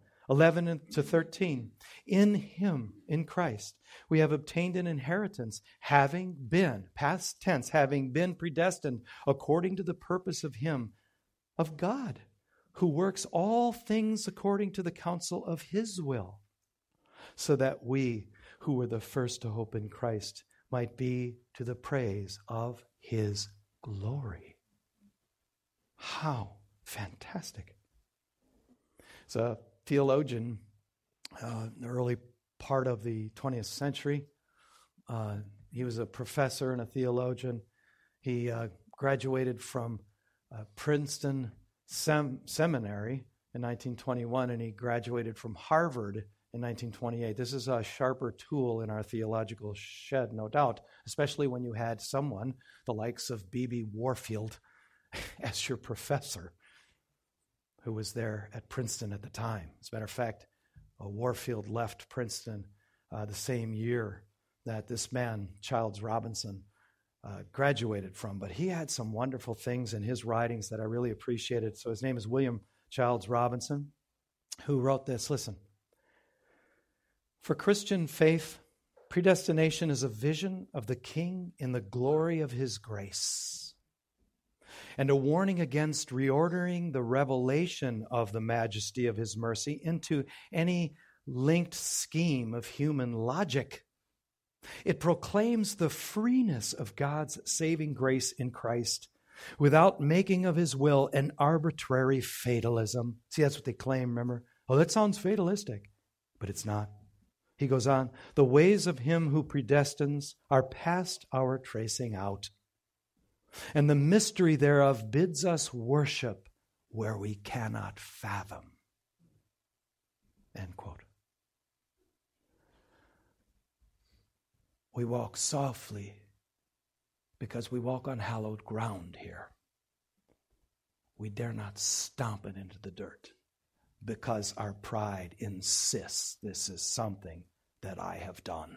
1:11-13. In him, in Christ, we have obtained an inheritance, having been, past tense, having been predestined according to the purpose of him, of God, who works all things according to the counsel of his will, so that we, who were the first to hope in Christ, might be to the praise of his glory. How fantastic. It's a theologian in the early part of the 20th century. He was a professor and a theologian. He graduated from Princeton Seminary in 1921, and he graduated from Harvard in 1928. This is a sharper tool in our theological shed, no doubt, especially when you had someone, the likes of B.B. Warfield, as your professor, who was there at Princeton at the time. As a matter of fact, Warfield left Princeton the same year that this man, Childs Robinson, graduated from. But he had some wonderful things in his writings that I really appreciated. So his name is William Childs Robinson, who wrote this. Listen. For Christian faith, predestination is a vision of the King in the glory of his grace, and a warning against reordering the revelation of the majesty of his mercy into any linked scheme of human logic. It proclaims the freeness of God's saving grace in Christ without making of his will an arbitrary fatalism. See, that's what they claim, remember? Oh, that sounds fatalistic, but it's not. He goes on, the ways of him who predestines are past our tracing out, and the mystery thereof bids us worship where we cannot fathom. End quote. We walk softly because we walk on hallowed ground here. We dare not stomp it into the dirt. because our pride insists this is something that I have done.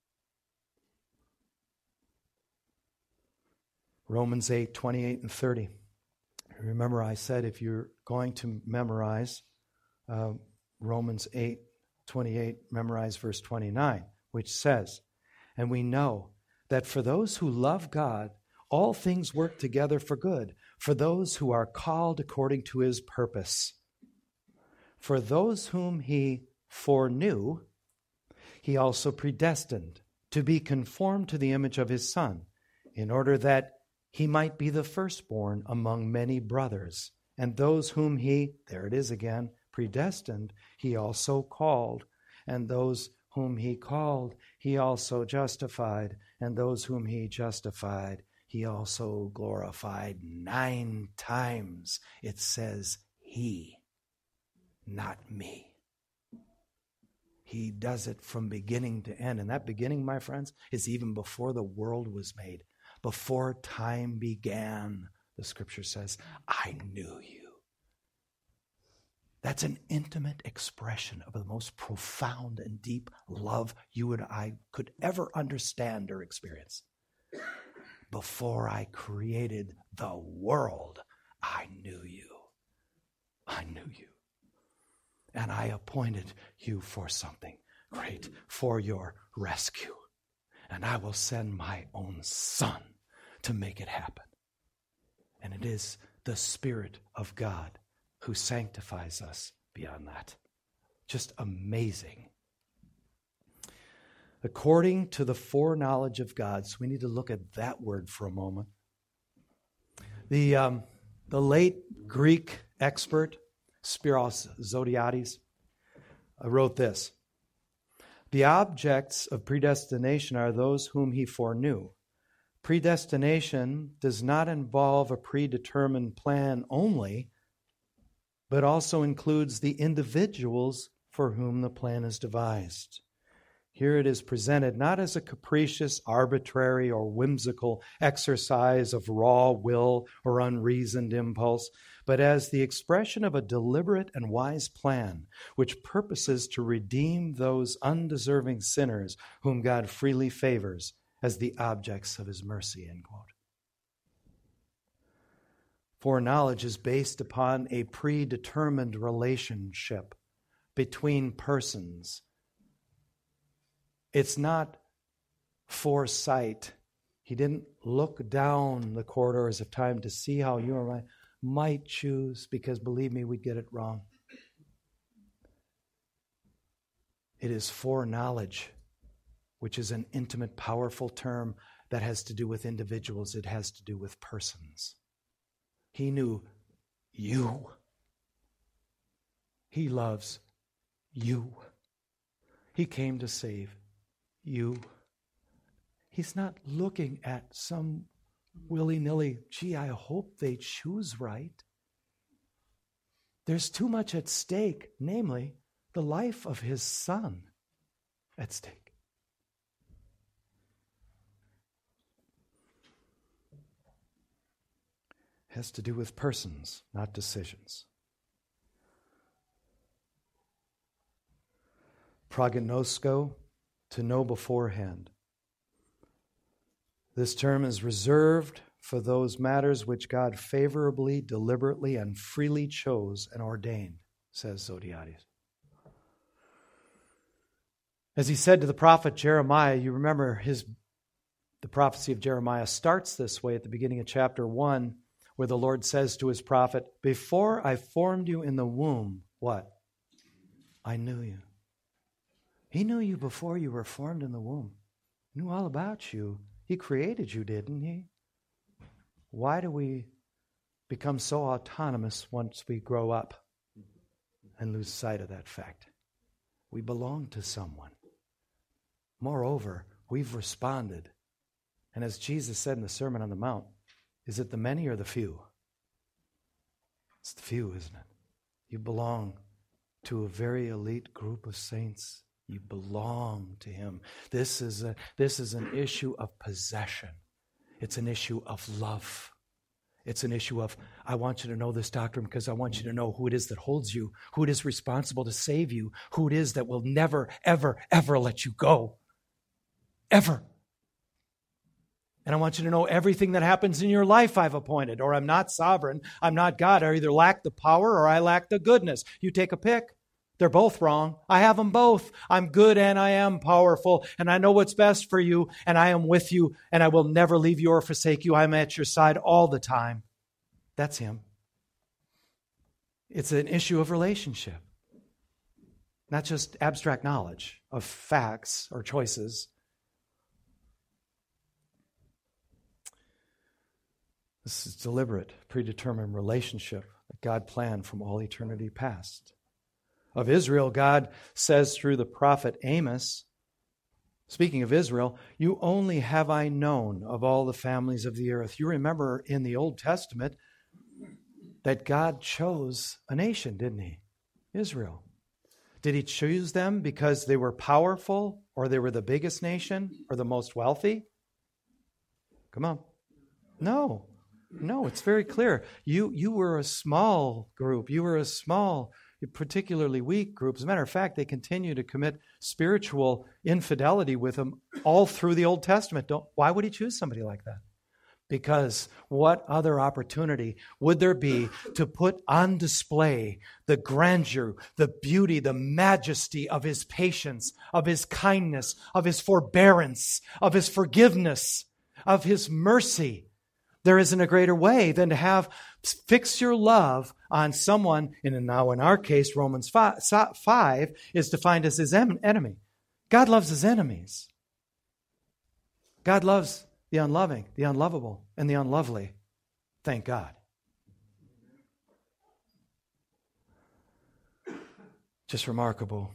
Romans 8, 28 and 30. Remember I said if you're going to memorize Romans 8, 28, memorize verse 29, which says, "And we know that for those who love God, all things work together for good, for those who are called according to his purpose. For those whom he foreknew, he also predestined to be conformed to the image of his Son, in order that he might be the firstborn among many brothers. And those whom he," there it is again, "predestined, he also called. And those whom he called, he also justified. And those whom he justified, he also glorified." 9 times it says he, not me. He does it from beginning to end. And that beginning, my friends, is even before the world was made. Before time began, the scripture says, I knew you. That's an intimate expression of the most profound and deep love you and I could ever understand or experience. Before I created the world, I knew you. I knew you. And I appointed you for something great, for your rescue. And I will send my own Son to make it happen. And it is the Spirit of God who sanctifies us beyond that. Just amazing. According to the foreknowledge of God, so we need to look at that word for a moment. The late Greek expert, Spiros Zodhiates, wrote this: "The objects of predestination are those whom he foreknew. Predestination does not involve a predetermined plan only, but also includes the individuals for whom the plan is devised. Here it is presented not as a capricious, arbitrary, or whimsical exercise of raw will or unreasoned impulse, but as the expression of a deliberate and wise plan which purposes to redeem those undeserving sinners whom God freely favors as the objects of his mercy," end quote. Foreknowledge is based upon a predetermined relationship between persons. It's not foresight. He didn't look down the corridors of time to see how you or I might choose, because believe me, we'd get it wrong. It is foreknowledge, which is an intimate, powerful term that has to do with individuals. It has to do with persons. He knew you. He loves you. He came to save you. He's not looking at some willy-nilly, gee, I hope they choose right. There's too much at stake, namely the life of his Son at stake. Has to do with persons, not decisions. Prognosko, to know beforehand. This term is reserved for those matters which God favorably, deliberately, and freely chose and ordained, says Zodhiates. As he said to the prophet Jeremiah, you remember the prophecy of Jeremiah starts this way at the beginning of chapter 1, where the Lord says to his prophet, "Before I formed you in the womb," what? "I knew you." He knew you before you were formed in the womb. He knew all about you. He created you, didn't he? Why do we become so autonomous once we grow up and lose sight of that fact? We belong to someone. Moreover, we've responded. And as Jesus said in the Sermon on the Mount, is it the many or the few? It's the few, isn't it? You belong to a very elite group of saints. You belong to him. This is an issue of possession. It's an issue of love. It's an issue of, I want you to know this doctrine because I want you to know who it is that holds you, who it is responsible to save you, who it is that will never, ever, ever let you go. Ever. And I want you to know everything that happens in your life I've appointed, or I'm not sovereign, I'm not God. I either lack the power or I lack the goodness. You take a pick. They're both wrong. I have them both. I'm good and I am powerful, and I know what's best for you, and I am with you, and I will never leave you or forsake you. I'm at your side all the time. That's him. It's an issue of relationship, not just abstract knowledge of facts or choices. This is deliberate, predetermined relationship that God planned from all eternity past. Of Israel, God says through the prophet Amos, speaking of Israel, you only have I known of all the families of the earth. You remember in the Old Testament that God chose a nation, didn't he? Israel. Did he choose them because they were powerful or they were the biggest nation or the most wealthy? Come on. No, it's very clear. You were a small group. You were a small, particularly weak group. As a matter of fact, they continue to commit spiritual infidelity with him all through the Old Testament. Why would he choose somebody like that? Because what other opportunity would there be to put on display the grandeur, the beauty, the majesty of his patience, of his kindness, of his forbearance, of his forgiveness, of his mercy? There isn't a greater way than to fix your love on someone, and now in our case, Romans 5 is defined as his enemy. God loves his enemies. God loves the unloving, the unlovable, and the unlovely. Thank God. Just remarkable.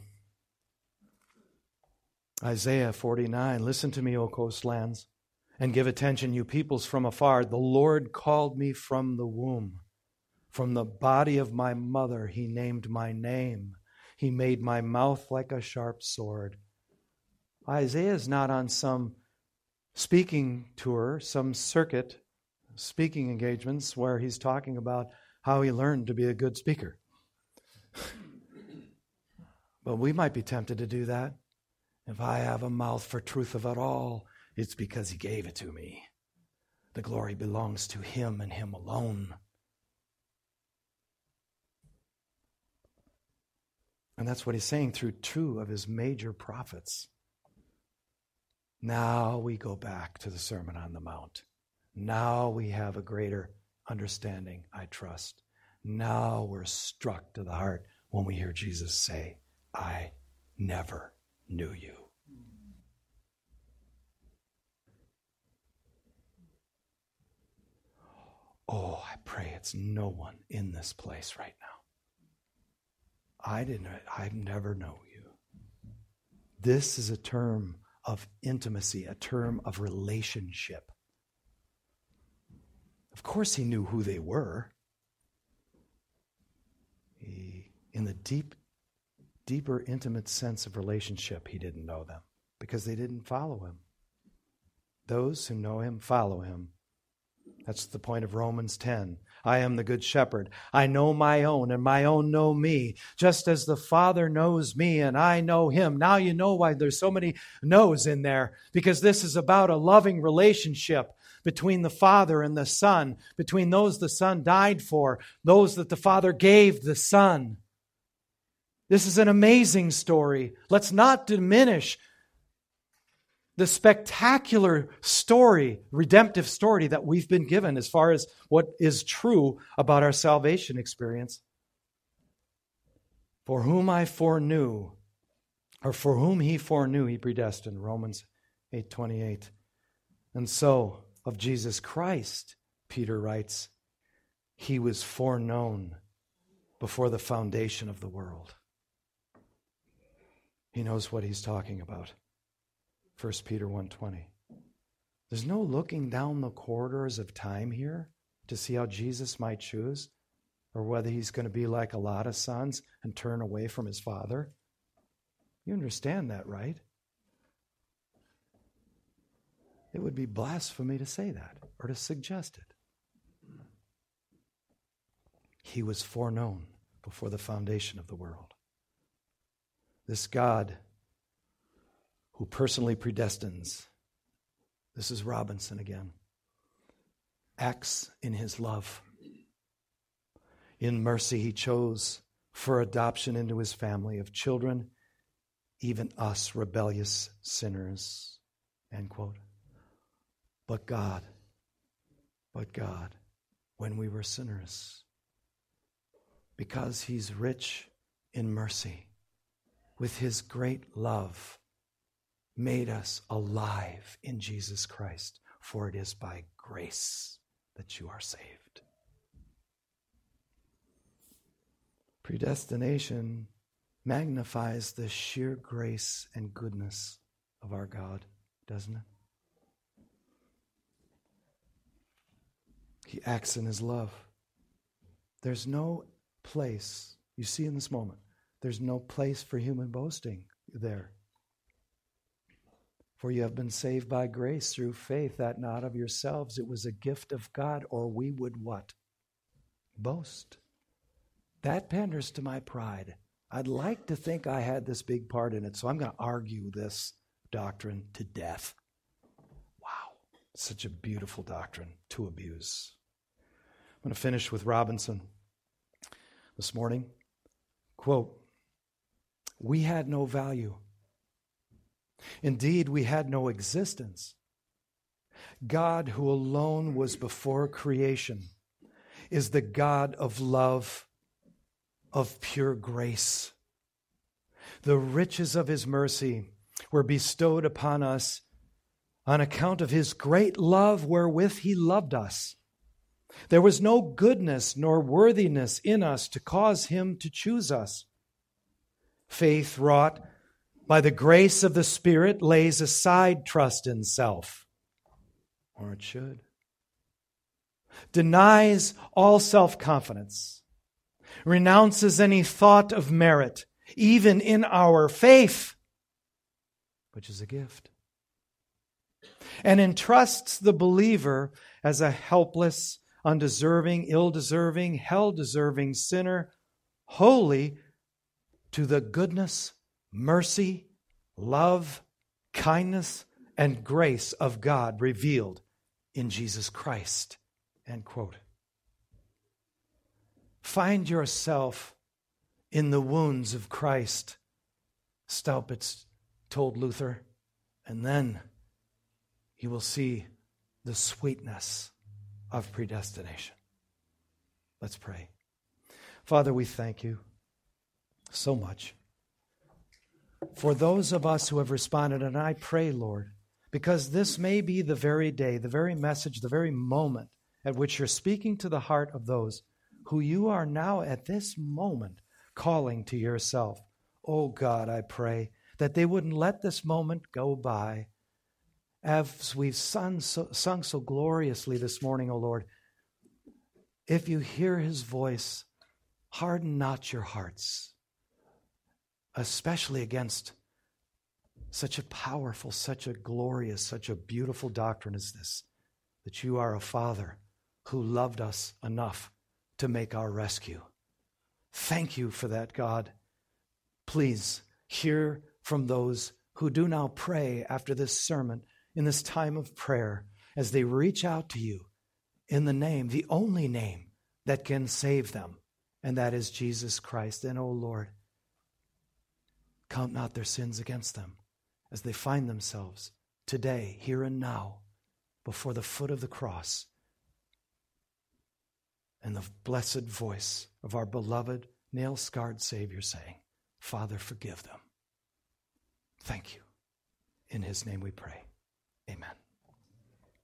Isaiah 49, listen to me, O coastlands, and give attention, you peoples from afar. The Lord called me from the womb. From the body of my mother, he named my name. He made my mouth like a sharp sword. Isaiah is not on some speaking tour, some circuit, speaking engagements where he's talking about how he learned to be a good speaker. But we might be tempted to do that. If I have a mouth for truth of it all, it's because he gave it to me. The glory belongs to him and him alone. And that's what he's saying through two of his major prophets. Now we go back to the Sermon on the Mount. Now we have a greater understanding, I trust. Now we're struck to the heart when we hear Jesus say, I never knew you. Oh, I pray it's no one in this place right now. I never know you. This is a term of intimacy, a term of relationship. Of course he knew who they were. In the deeper, intimate sense of relationship, he didn't know them because they didn't follow him. Those who know him follow him. That's the point of Romans 10. I am the good shepherd. I know my own, and my own know me, just as the Father knows me, and I know him. Now you know why there's so many no's in there, because this is about a loving relationship between the Father and the Son, between those the Son died for, those that the Father gave the Son. This is an amazing story. Let's not diminish the spectacular story, redemptive story that we've been given as far as what is true about our salvation experience. For whom I foreknew, or for whom he foreknew, he predestined, Romans 8:28. And so, of Jesus Christ, Peter writes, he was foreknown before the foundation of the world. He knows what he's talking about. 1 Peter 1:20. There's no looking down the corridors of time here to see how Jesus might choose or whether he's going to be like a lot of sons and turn away from his Father. You understand that, right? It would be blasphemy to say that or to suggest it. He was foreknown before the foundation of the world. This God who personally predestines, this is Robinson again, acts in his love. In mercy, he chose for adoption into his family of children, even us rebellious sinners. End quote. But God, when we were sinners, because he's rich in mercy, with his great love, made us alive in Jesus Christ. For it is by grace that you are saved. Predestination magnifies the sheer grace and goodness of our God, doesn't it? He acts in his love. There's no place, you see in this moment, there's no place for human boasting there. For you have been saved by grace through faith, that not of yourselves. It was a gift of God, or we would what? Boast. That panders to my pride. I'd like to think I had this big part in it, so I'm going to argue this doctrine to death. Wow, such a beautiful doctrine to abuse. I'm going to finish with Robinson this morning. Quote, "We had no value. Indeed, we had no existence. God, who alone was before creation, is the God of love, of pure grace. The riches of his mercy were bestowed upon us on account of his great love wherewith he loved us. There was no goodness nor worthiness in us to cause him to choose us. Faith wrought by the grace of the Spirit lays aside trust in self, or it should, denies all self-confidence, renounces any thought of merit, even in our faith, which is a gift, and entrusts the believer as a helpless, undeserving, ill-deserving, hell-deserving sinner, wholly to the goodness, mercy, love, kindness, and grace of God revealed in Jesus Christ." End quote. Find yourself in the wounds of Christ, Staupitz told Luther, and then you will see the sweetness of predestination. Let's pray. Father, we thank you so much for those of us who have responded. And I pray, Lord, because this may be the very day, the very message, the very moment at which you're speaking to the heart of those who you are now at this moment calling to yourself. Oh God, I pray that they wouldn't let this moment go by. As we've sung so gloriously this morning, oh Lord, if you hear his voice, harden not your hearts, especially against such a powerful, such a glorious, such a beautiful doctrine as this, that you are a Father who loved us enough to make our rescue. Thank you for that, God. Please hear from those who do now pray after this sermon, in this time of prayer, as they reach out to you in the name, the only name that can save them, and that is Jesus Christ. And, oh Lord, count not their sins against them as they find themselves today, here and now, before the foot of the cross and the blessed voice of our beloved, nail-scarred Savior saying, Father, forgive them. Thank you. In his name we pray.